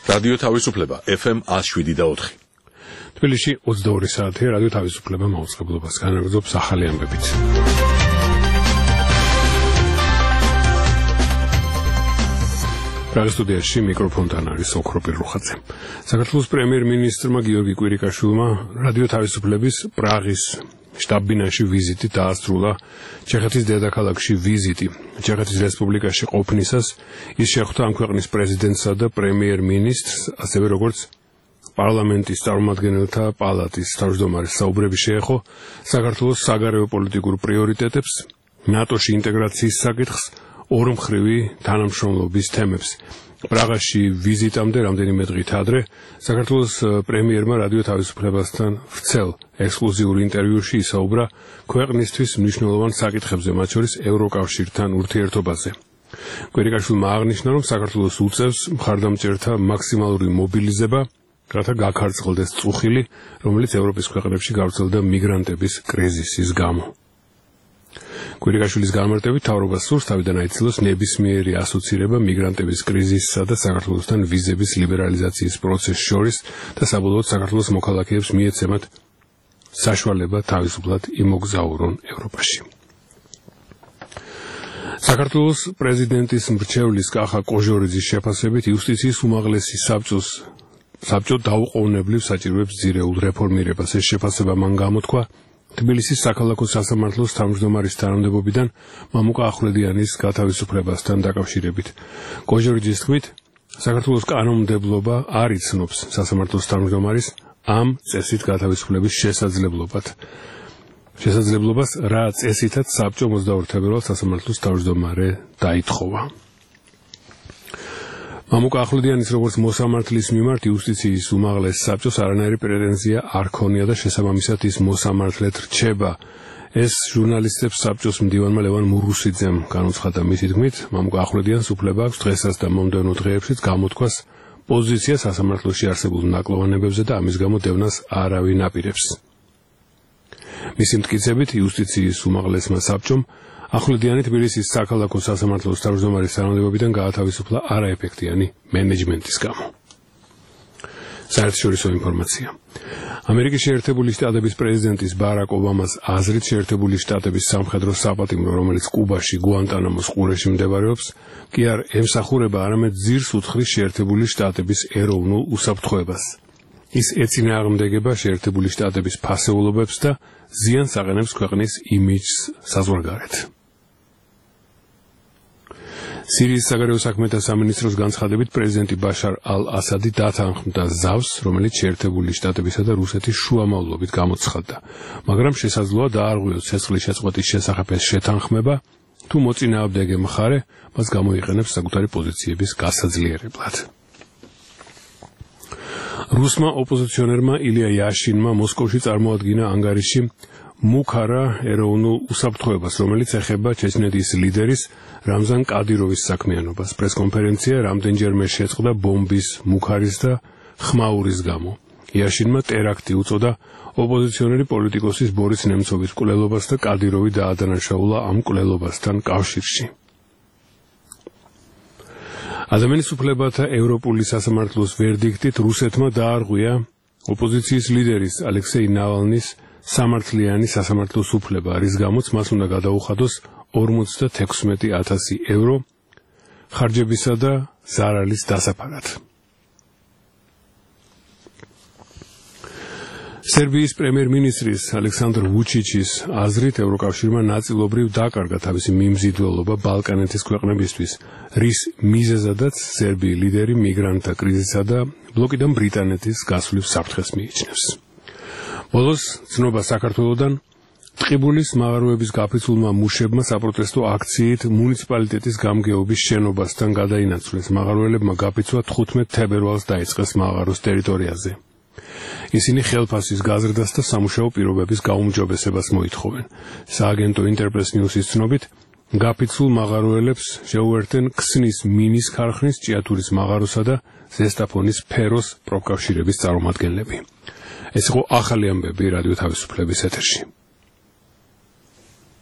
რადიო თავისუფლება FM 107.4. თბილისში 22 საათია რადიო თავისუფლება მაუწყებლობას განაგრძობს ახალი ამბებით. პრაღის სტუდიაში მიკროფონთან არის ოქრო პირლუხაძე. საქართველოს პრემიერ-მინისტრმა გიორგი კვირიკაშვილმა რადიო თავისუფლების პრაღის შტაბ-ბინაში ვიზიტი დაასრულა. ჩეხეთის დედაქალაქში ვიზიტი ჩეხეთის რესპუბლიკაში ყოფნისას ის შეხვდა ამ ქვეყნის პრეზიდენტსა და პრემიერ-მინისტრს, ასევე როგორც პარლამენტის წარმომადგენელთა პალატის თავმჯდომარის საუბრები შეეხო საქართველოს საგარეო პოლიტიკურ პრიორიტეტებს, ნატოში ინტეგრაციის საკითხს, ორმხრივი თანამშრომლობის თემებს. პრაღაში ვიზიტამდე რამდენიმე დღით ადრე საქართველოს პრემიერმა რადიო თავისუფლებასთან ვრცელ ექსკლუზიურ ინტერვიუში ისაუბრა ქვეყნისთვის მნიშვნელოვან საკითხებზე, მათ შორის ევროკავშირთან ურთიერთობაზე. კვირიკაშვილმა აღნიშნა, რომ საქართველოს უწევს მხარდამჭერთა მაქსიმალური მობილიზება, რათა გაქარწყლდეს წუხილი, რომელიც ევროპის ქვეყნებში გავრცელდა მიგრანტების კრიზისის გამო. კვირიკაშვილის განმარტებით მთავრობას სურს თავიდან აიცილოს ნებისმიერი ასოცირება მიგრანტების კრიზისსა და საქართველოსთან ვიზების ლიბერალიზაციის პროცესს შორის და საბოლოოდ საქართველოს მოქალაქეებს მიეცემათ საშუალება თავისუფლად იმოგზაურონ ევროპაში. საქართველოს პრეზიდენტის მრჩევლის კახა კოჟორიძის შეფასებით იუსტიციის უმაღლესი საბჭო დაუყოვნებლივ საჭიროებს ძირეულ რეფორმირებას. ეს შეფასება მან გამოთქვა თბილისის საქალაქო სასამართლოს თავმჯდომარის თანამდებობიდან მამუკა ახვლედიანის გათავისუფლებასთან დაკავშირებით. კოჟორიძის თქმით, საქართველოს კანონმდებლობა არ იცნობს სასამართლოს თავმჯდომარის ამ წესით გათავისუფლების შესაძლებლობას, რა წესითაც საბჭო 22 თებერვალს სასამართლოს თავმჯდომარე დაითხოვა. მამუკა ახვლედიანის როგორც მოსამართლის მიმართ იუსტიციის უმაღლეს საბჭოს არანაირი პრეტენზია არ ქონია და შესაბამისად ის მოსამართლედ რჩება. ეს ჟურნალისტებს საბჭოს მდივანმა ლევან მურუსიძემ განუცხადა. მისი თქმით, მამუკა ახვლედიანს უფლება აქვს დღესაც და მომდევნო დღეებშიც გამოთქვას პოზიცია სასამართლოში არსებულ ნაკლოვანებებზე და ამის გამო დევნას არავინ აპირებს. მისი მტკიცებით იუსტიციის უმაღლესმა საბჭომ ახვლედიანი თბილისის საქალაქო სასამართლოს თავმჯდომარის თანამდებობიდან გაათავისუფლა არაეფექტიანი მენეჯმენტის გამო. საერთაშორისო ინფორმაცია. ამერიკის შეერთებული შტატების პრეზიდენტის ბარაკ ობამას აზრით შეერთებული შტატების სამხედრო საპატიმრო, რომელიც კუბაში გუანტანამოს ყურეში მდებარეობს, კი არ ემსახურება, არამედ ძირს უძღვრის შეერთებული შტატების ეროვნულ უსაფრთხოებას. ის ეწინააღმდეგება შეერთებული შტატების ფასეულობებს და ზიანს აყენებს ქვეყნის იმიჯს საზღვარგარეთ. სირიის საგარეო საქმეთა სამინისტროს განცხადებით პრეზიდენტი ბაშარ ალ-ასადი დათანხმდა ზავს, რომელიც შეერთებული შტატებისა და რუსეთის შუამავლობით გამოცხადდა, მაგრამ შესაძლოა დაარღვიოს ცეცხლის შეწყვეტის შესახებ ეს შეთანხმება, თუ მოწინააღმდეგე მხარე მას გამოიყენებს საკუთარი პოზიციების გასაძლიერებლად. რუსმა ოპოზიციონერმა ილია იაშინმა მოსკოვში წარმოადგინა ანგარიში მუქარა ეროვნულ უსაფრთხოებას, რომელიც ეხება ჩეჩნეთის ლიდერის რამზან კადიროვის საქმიანობას. პრესკონფერენცია რამდენჯერმე შეწყდა ბომბის, მუქარის და ხმაურის გამო. იაშინმა ტერაქტი უწოდა ოპოზიციონერი პოლიტიკოსის ბორის ნემცოვის მკვლელობას და კადიროვი დაადანაშაულა ამ მკვლელობასთან კავშირში. ადამიანის უფლებათა ევროპული სასამართლოს ვერდიქტით რუსეთმა დაარღვია ოპოზიციის ლიდერის ალექსეი ნავალნის სამართლიანი სასამართლოს უფლება, რის გამოც მას უნდა გადაუხადოს 56,000 ევრო ხარჯებისა და ზარალის დასაფარად. სერბიის პრემიერ-მინისტრის ალექსანდრ ვუჩიჩის აზრით ევროკავშირმა ნაწილობრივ დაკარგა თავისი მიმზიდველობა ბალკანეთის ქვეყნებისთვის, რის მიზეზადაც სერბიის ლიდერი მიგრანტთა კრიზისსა და ბლოკიდან ბრიტანეთის გასვლის საფრთხეს მიიჩნევს. ბოლოს ცნობა საქართველოდან ტყიბულის მაღაროების გაფიცულმა მუშებმა საპროტესტო აქციით მუნიციპალიტეტის გამგეობის შენობასთან გადაინაცვლეს. მაღაროელებმა გაფიცვა 15 თებერვალს დაიწყეს მაღაროს ტერიტორიაზე. ისინი ხელფასის გაზრდას და სამუშაო პირობების გაუმჯობესებას მოითხოვენ. სააგენტო ინტერპრეს ნიუსის ცნობით, გაფიცულ მაღაროელებს შეუერთენ ქსნის მინის ქარხნის, ჭიათურის მაღაროსა და ზესტაფონის ფეროს პროფკავშირების წარმომადგენლები. ეს იყო ახალი ამბები რადიო თავისუფლების ეთერში.